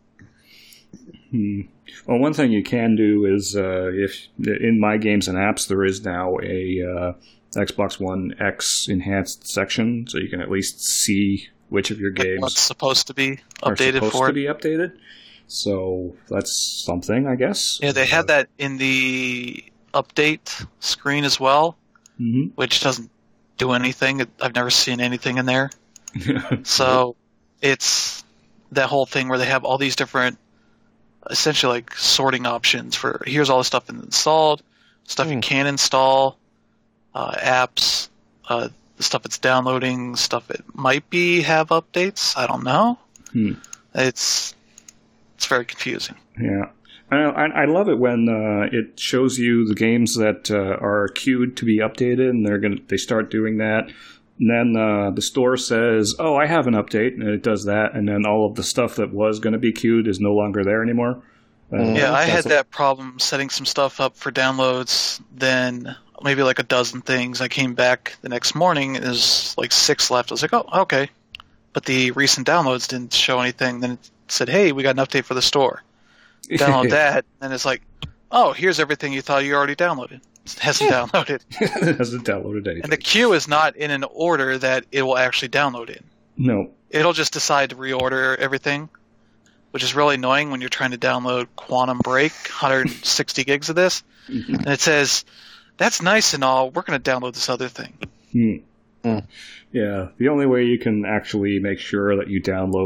Well, one thing you can do is if in My Games and Apps there is now a Xbox One X enhanced section, so you can at least see which of your games what's supposed to be updated. So that's something, I guess. Yeah, they had that in the update screen as well, which doesn't do anything. I've never seen anything in there. So it's that whole thing where they have all these different, essentially like sorting options for here's all the stuff installed, stuff you can install, apps, the stuff it's downloading, stuff it might have updates. I don't know. It's very confusing. Yeah. I love it when it shows you the games that are queued to be updated, and they start doing that. And then the store says, "Oh, I have an update," and it does that. And then all of the stuff that was going to be queued is no longer there anymore. I had that problem setting some stuff up for downloads. Then maybe like a dozen things. I came back the next morning, and there's like 6 left. I was like, "Oh, okay," but the recent downloads didn't show anything. Then it said, "Hey, we got an update for the store." Download that, and it's like, oh, here's everything you thought you already downloaded. It hasn't downloaded. It hasn't downloaded anything. And the queue is not in an order that it will actually download in. No. It'll just decide to reorder everything, which is really annoying when you're trying to download Quantum Break, 160 gigs of this, and it says, that's nice and all, we're going to download this other thing. Yeah, the only way you can actually make sure that you download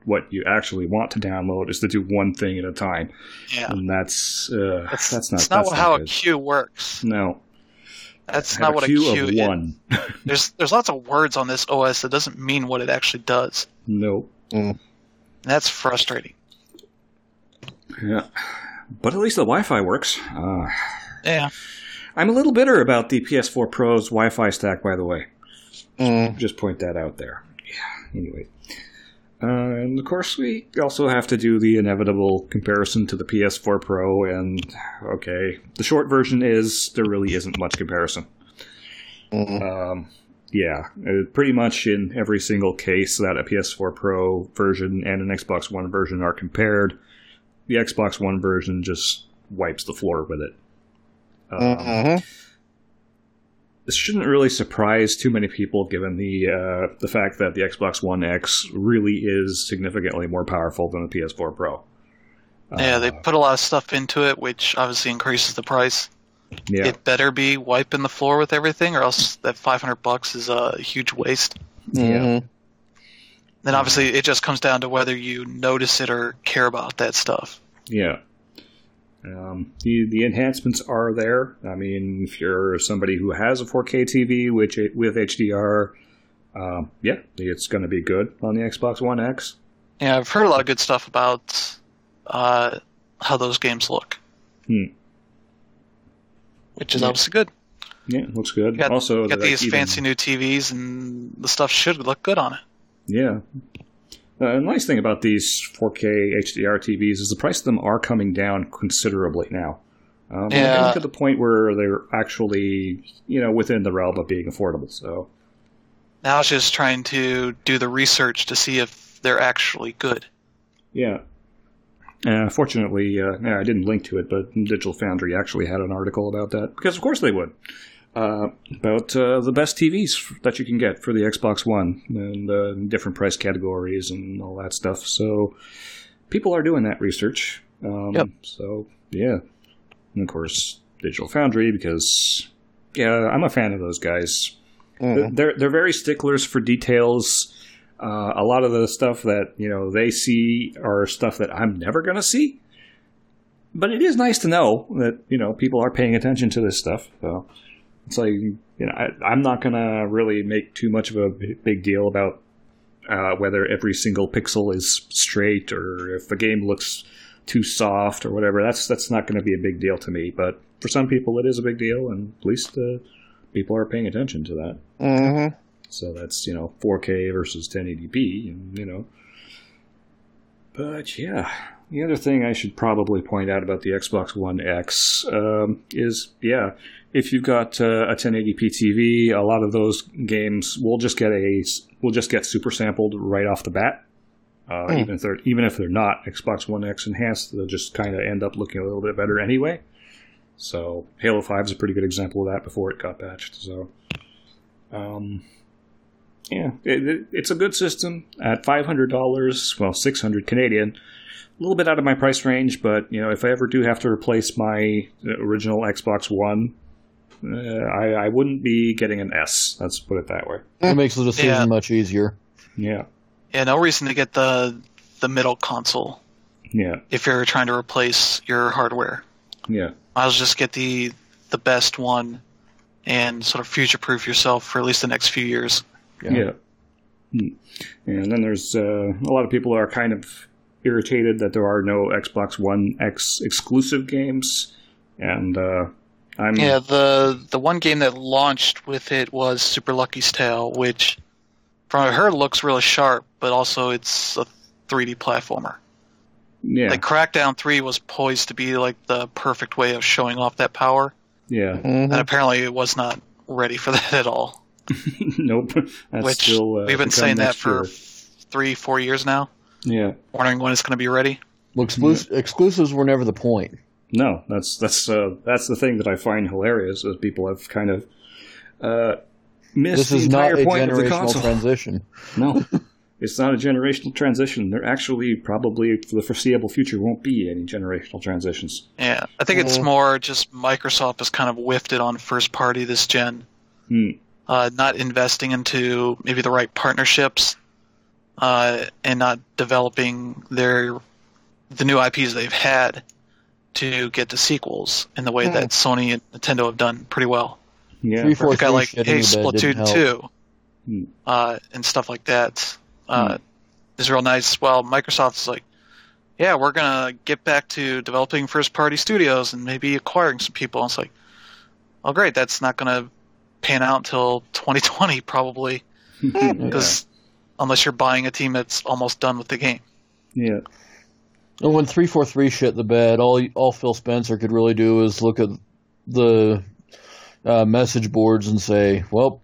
what you actually want to download is to do one thing at a time. Yeah. And that's not how a good. queue works. No. That's Have not what a queue of is. one. There's lots of words on this OS that doesn't mean what it actually does. Nope. And that's frustrating. Yeah. But at least the Wi-Fi works. Yeah. I'm a little bitter about the PS4 Pro's Wi-Fi stack, by the way. Just point that out there. Yeah, anyway. And of course, we also have to do the inevitable comparison to the PS4 Pro, and okay, the short version is there really isn't much comparison. Pretty much in every single case that a PS4 Pro version and an Xbox One version are compared, the Xbox One version just wipes the floor with it. This shouldn't really surprise too many people, given the fact that the Xbox One X really is significantly more powerful than the PS4 Pro. Yeah, they put a lot of stuff into it, which obviously increases the price. Yeah. It better be wiping the floor with everything, or else that $500 is a huge waste. Yeah. Then obviously it just comes down to whether you notice it or care about that stuff. Yeah. The enhancements are there. I mean, if you're somebody who has a 4K TV with HDR, it's going to be good on the Xbox One X. Yeah, I've heard a lot of good stuff about how those games look. Which is obviously good. Yeah, it looks good. You got these fancy new TVs, and the stuff should look good on it. Yeah. The nice thing about these 4K HDR TVs is the price of them are coming down considerably now. Getting to the point where they're actually, within the realm of being affordable. So now it's just trying to do the research to see if they're actually good. Yeah. Fortunately, I didn't link to it, but Digital Foundry actually had an article about that, because of course they would. About the best TVs that you can get for the Xbox One and different price categories and all that stuff. So people are doing that research. So, yeah. And of course, Digital Foundry, because, I'm a fan of those guys. They're very sticklers for details. A lot of the stuff that, they see are stuff that I'm never going to see. But it is nice to know that, people are paying attention to this stuff. So it's like, I'm not going to really make too much of a big deal about whether every single pixel is straight or if the game looks too soft or whatever. That's not going to be a big deal to me. But for some people, it is a big deal, and at least people are paying attention to that. So that's, 4K versus 1080p, But, yeah. The other thing I should probably point out about the Xbox One X is, if you've got a 1080p TV, a lot of those games will just get super sampled right off the bat. Even if they're not Xbox One X enhanced, they'll just kind of end up looking a little bit better anyway. So Halo 5 is a pretty good example of that before it got patched. So, it's a good system at $500. Well, $600 Canadian. A little bit out of my price range, but if I ever do have to replace my original Xbox One, I wouldn't be getting an S. Let's put it that way. It makes the decision much easier. Yeah. Yeah, no reason to get the middle console. Yeah. If you're trying to replace your hardware. Yeah. I'll just get the best one and sort of future-proof yourself for at least the next few years. Yeah. And then there's a lot of people are kind of irritated that there are no Xbox One X exclusive games, and the one game that launched with it was Super Lucky's Tale, which from what I heard looks really sharp, but also it's a 3D platformer. Yeah, like Crackdown 3 was poised to be like the perfect way of showing off that power. Yeah, and apparently it was not ready for that at all. Nope. That's still, we've been saying that for 3-4 years now. Yeah. Wondering when it's going to be ready. Well, exclusives were never the point. No, that's the thing that I find hilarious is people have kind of missed the entire point of the console. Transition. No, it's not a generational transition. There actually probably for the foreseeable future won't be any generational transitions. Yeah, I think it's more just Microsoft has kind of whiffed it on first party this gen. Not investing into maybe the right partnerships and not developing the new IPs they've had to get the sequels in the way that Sony and Nintendo have done pretty well. Yeah. 343 Like, shit hey, in the bed didn't Splatoon help. 2, and stuff like that is real nice. Well, Microsoft's like, yeah, we're going to get back to developing first-party studios and maybe acquiring some people. And it's like, oh, great, that's not going to pan out until 2020 probably, because unless you're buying a team that's almost done with the game. Yeah. And when 343 shit the bed, all Phil Spencer could really do is look at the message boards and say, well,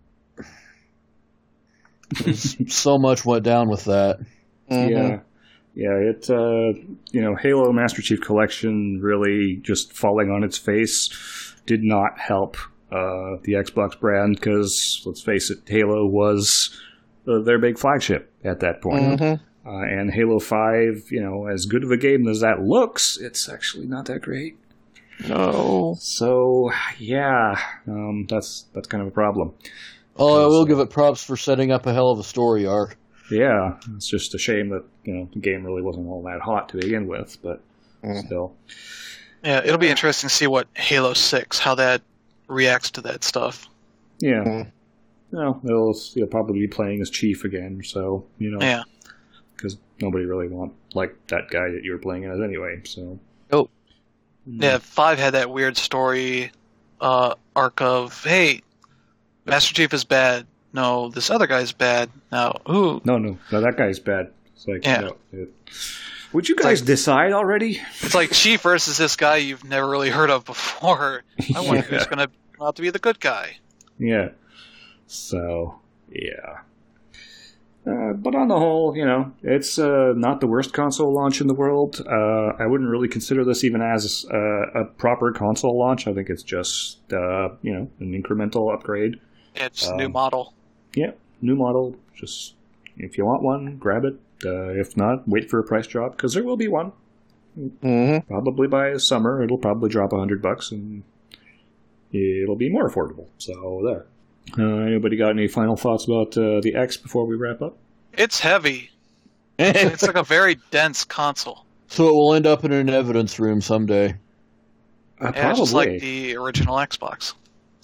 so much went down with that. Yeah. Yeah, it, Halo Master Chief Collection really just falling on its face did not help the Xbox brand, because, let's face it, Halo was their big flagship at that point. And Halo 5, as good of a game as that looks, it's actually not that great. No. So, yeah, that's kind of a problem. Oh, I will give it props for setting up a hell of a story arc. Yeah, it's just a shame that, the game really wasn't all that hot to begin with, but still. Yeah, it'll be interesting to see what Halo 6, how that reacts to that stuff. Yeah. He'll probably be playing as Chief again, so, Yeah. because nobody really liked that guy that you were playing as anyway, so. Oh. Yeah, 5 had that weird story arc of, hey, Master Chief is bad. No, this other guy's bad. Now, who? No, that guy's bad. It's like, Yeah. Would you guys decide already? It's like Chief versus this guy you've never really heard of before. I wonder who's going to come out to be the good guy. Yeah. So, yeah. But on the whole, it's not the worst console launch in the world. I wouldn't really consider this even as a proper console launch. I think it's just, an incremental upgrade. Yeah, just a new model. Yeah, new model. Just, if you want one, grab it. If not, wait for a price drop, because there will be one. Probably by summer, it'll probably drop $100, and it'll be more affordable. So, there. Anybody got any final thoughts about the X before we wrap up? It's heavy. It's like a very dense console. So it will end up in an evidence room someday. Yeah, just like the original Xbox.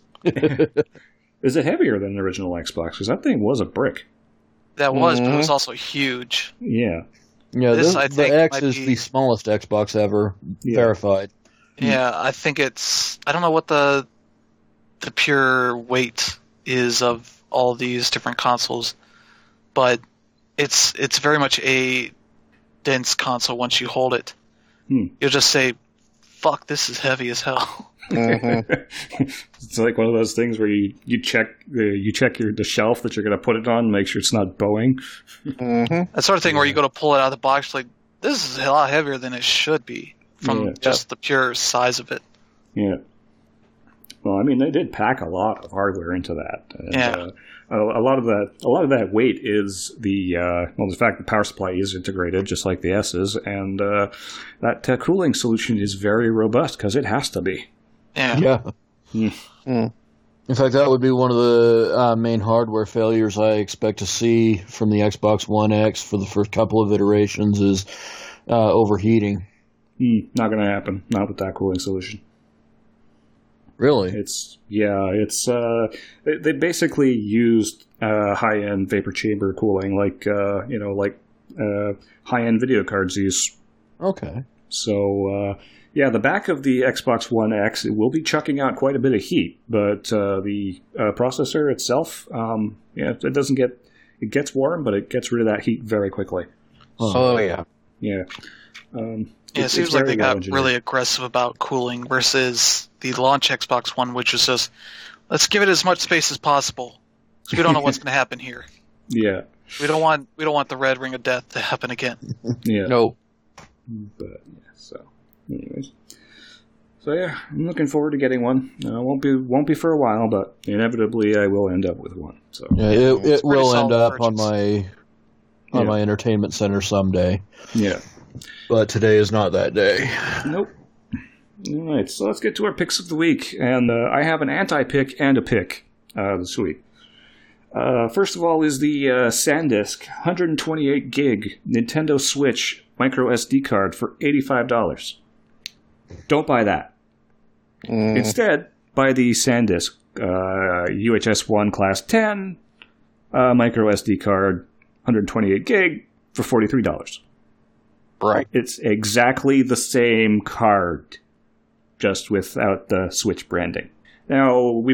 Is it heavier than the original Xbox? Because that thing was a brick. That was, but it was also huge. Yeah. Yeah, I the think, X might is be- the smallest Xbox ever verified. Yeah, I think it's... I don't know what the pure weight is of all these different consoles, but it's very much a dense console once you hold it. You'll just say, fuck, this is heavy as hell. It's like one of those things where you check the shelf that you're going to put it on, make sure it's not bowing. That sort of thing where you go to pull it out of the box, like, this is a lot heavier than it should be from just the pure size of it. Yeah. Well, I mean, they did pack a lot of hardware into that. And, a lot of that weight is the fact the power supply is integrated, just like the S's, and that cooling solution is very robust because it has to be. Yeah. In fact, that would be one of the main hardware failures I expect to see from the Xbox One X for the first couple of iterations is overheating. Not going to happen. Not with that cooling solution. Really? They basically used high-end vapor chamber cooling, like high-end video cards use. Okay. So the back of the Xbox One X, it will be chucking out quite a bit of heat, but the processor itself, it doesn't get. It gets warm, but it gets rid of that heat very quickly. Oh yeah. Yeah. It seems like they got really aggressive about cooling versus the launch Xbox One, which was just, let's give it as much space as possible. So we don't know what's going to happen here. Yeah. We don't want the red ring of death to happen again. Yeah. No. But so, anyways. So yeah, I'm looking forward to getting one. Won't be for a while, but inevitably I will end up with one. So yeah, it will end solid up on purchase. my entertainment center someday. Yeah. But today is not that day. Nope. All right, so let's get to our picks of the week, and I have an anti-pick and a pick this week. First of all is the SanDisk 128 gig Nintendo Switch micro SD card for $85. Don't buy that. Instead, buy the SanDisk UHS-1 Class 10 micro SD card, 128 gig for $43. Right. It's exactly the same card, just without the Switch branding. Now, we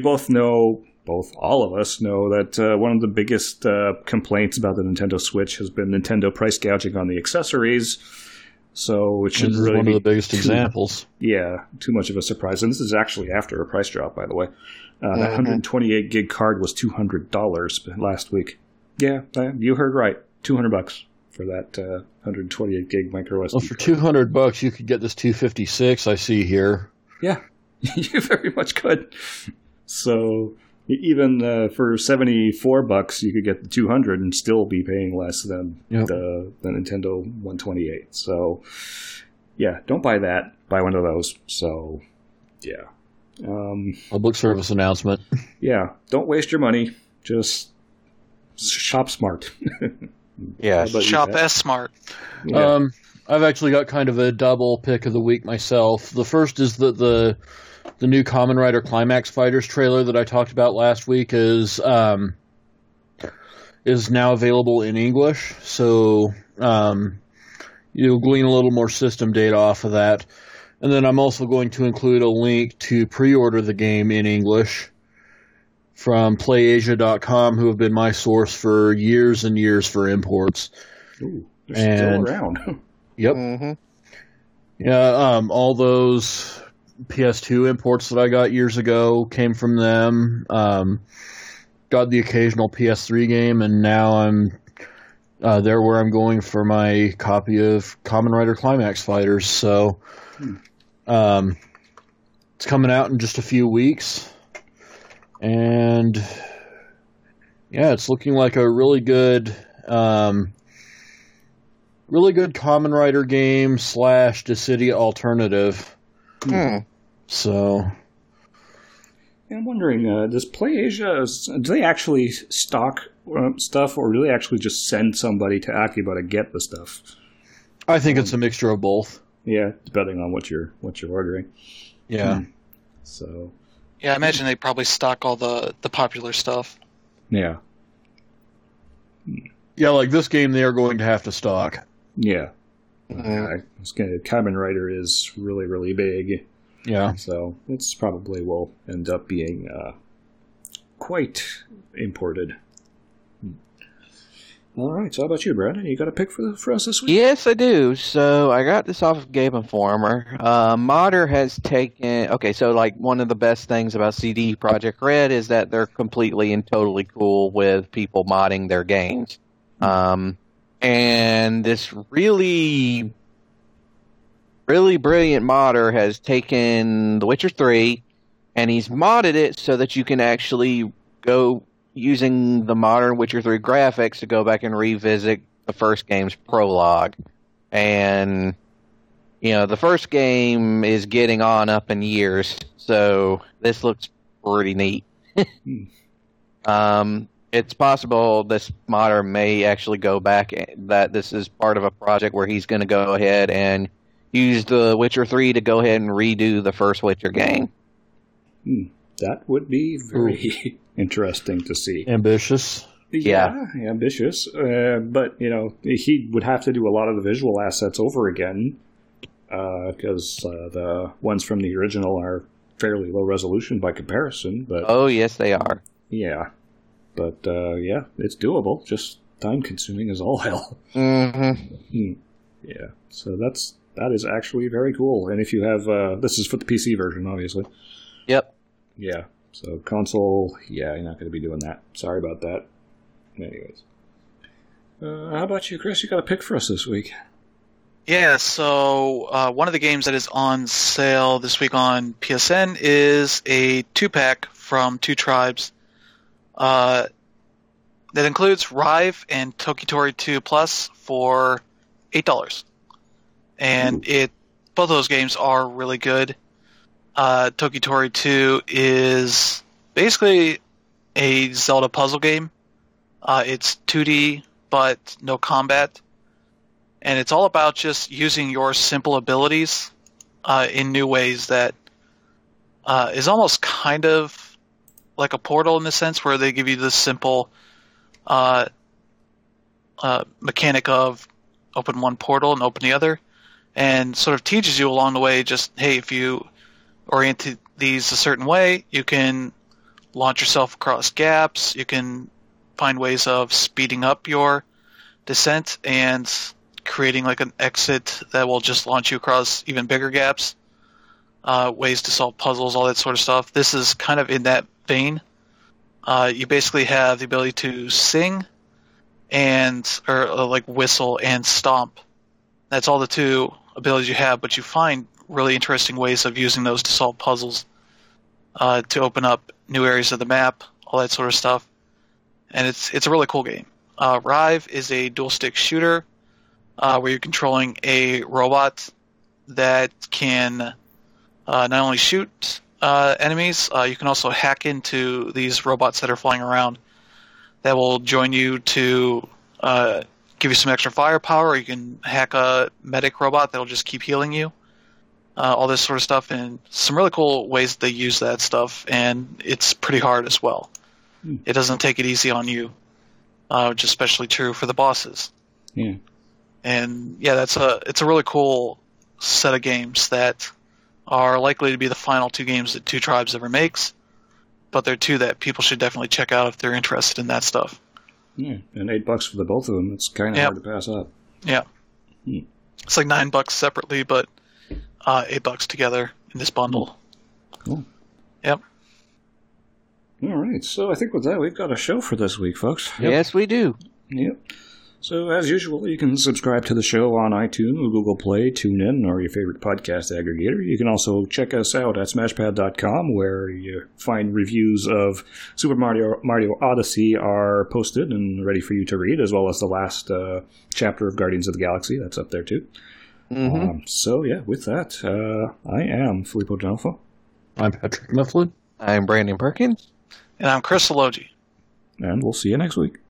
all of us know that one of the biggest complaints about the Nintendo Switch has been Nintendo price gouging on the accessories. So it shouldn't really be one of the biggest examples. Yeah, too much of a surprise. And this is actually after a price drop, by the way. That 128 gig card was $200 last week. Yeah, you heard right. $200 for that 128 gig micro SD. Well, for $200, you could get this 256 I see here. Yeah, you very much could. So even for $74, you could get the 200 and still be paying less than the Nintendo 128. So yeah, don't buy that. Buy one of those. So yeah. Public service announcement. Yeah, don't waste your money. Just shop smart. Yeah, shop S smart. Yeah. I've actually got kind of a double pick of the week myself. The first is the new Kamen Rider Climax Fighters trailer that I talked about last week is now available in English. So you'll glean a little more system data off of that. And then I'm also going to include a link to pre-order the game in English from PlayAsia.com, who have been my source for years and years for imports. Ooh, they're still around. Yep. Mm-hmm. Yeah, all those PS2 imports that I got years ago came from them. Got the occasional PS3 game, and now I'm there where I'm going for my copy of Kamen Rider Climax Fighters. So it's coming out in just a few weeks. And yeah, it's looking like a really good Kamen Rider game / Dissidia alternative. So, I'm wondering, does PlayAsia, do they actually stock stuff, or do they actually just send somebody to Akiba to get the stuff? I think it's a mixture of both. Yeah, depending on what you're ordering. Yeah. So. Yeah, I imagine they probably stock all the popular stuff. Yeah. Yeah, like this game, they are going to have to stock. Yeah. Kamen Rider is really, really big. Yeah. So it's probably will end up being quite imported. All right. So how about you, Brandon? You got a pick for us this week? Yes, I do. So I got this off of Game Informer. Modder has taken... Okay, so like one of the best things about CD Projekt Red is that they're completely and totally cool with people modding their games. And this really, really brilliant modder has taken The Witcher 3 and he's modded it so that you can actually go using the modern Witcher 3 graphics to go back and revisit the first game's prologue. And, the first game is getting on up in years, so this looks pretty neat. It's possible this modder may actually go back, that this is part of a project where he's going to go ahead and use the Witcher 3 to go ahead and redo the first Witcher game. That would be very interesting to see. Ambitious. Yeah, ambitious. But, he would have to do a lot of the visual assets over again because the ones from the original are fairly low resolution by comparison. But oh, yes, they are. Yeah. But, it's doable. Just time-consuming as all hell. Mm-hmm. Yeah. So that is actually very cool. And if you have... this is for the PC version, obviously. Yep. Yeah. So console, you're not going to be doing that. Sorry about that. Anyways. How about you, Chris? You got a pick for us this week? Yeah, so one of the games that is on sale this week on PSN is a 2-pack from Two Tribes. That includes Rive and Tokitori 2 Plus for $8. And both of those games are really good. Tokitori 2 is basically a Zelda puzzle game It's 2D, but no combat. And it's all about just using your simple abilities in new ways that is almost kind of like a Portal in the sense where they give you this simple mechanic of open one portal and open the other, and sort of teaches you along the way just, hey, if you orient these a certain way, you can launch yourself across gaps, you can find ways of speeding up your descent and creating like an exit that will just launch you across even bigger gaps, ways to solve puzzles, all that sort of stuff. This is kind of in that vein. You basically have the ability to sing or like whistle and stomp. That's all the two abilities you have, but you find really interesting ways of using those to solve puzzles, to open up new areas of the map, all that sort of stuff. And it's a really cool game. Rive is a dual-stick shooter where you're controlling a robot that can not only shoot enemies, you can also hack into these robots that are flying around that will join you to give you some extra firepower. You can hack a medic robot that will just keep healing you. All this sort of stuff, and some really cool ways they use that stuff, and it's pretty hard as well. It doesn't take it easy on you, which is especially true for the bosses. Yeah. And yeah, it's a really cool set of games that are likely to be the final two games that Two Tribes ever makes, but they're two that people should definitely check out if they're interested in that stuff. Yeah, and $8 for the both of them. It's kind of hard to pass up. Yeah. It's like $9 separately, but $8 together in this bundle. Cool. Yep. All right, so I think with that, we've got a show for this week, folks. Yes, we do. Yep. So, as usual, you can subscribe to the show on iTunes, Google Play, TuneIn, or your favorite podcast aggregator. You can also check us out at smashpad.com, where you find reviews of Super Mario Odyssey are posted and ready for you to read, as well as the last chapter of Guardians of the Galaxy. That's up there, too. Mm-hmm. So, yeah, with that, I am Filippo D'Onofo. I'm Patrick Mifflin. I'm Brandon Perkins. And I'm Chris Elogi. And we'll see you next week.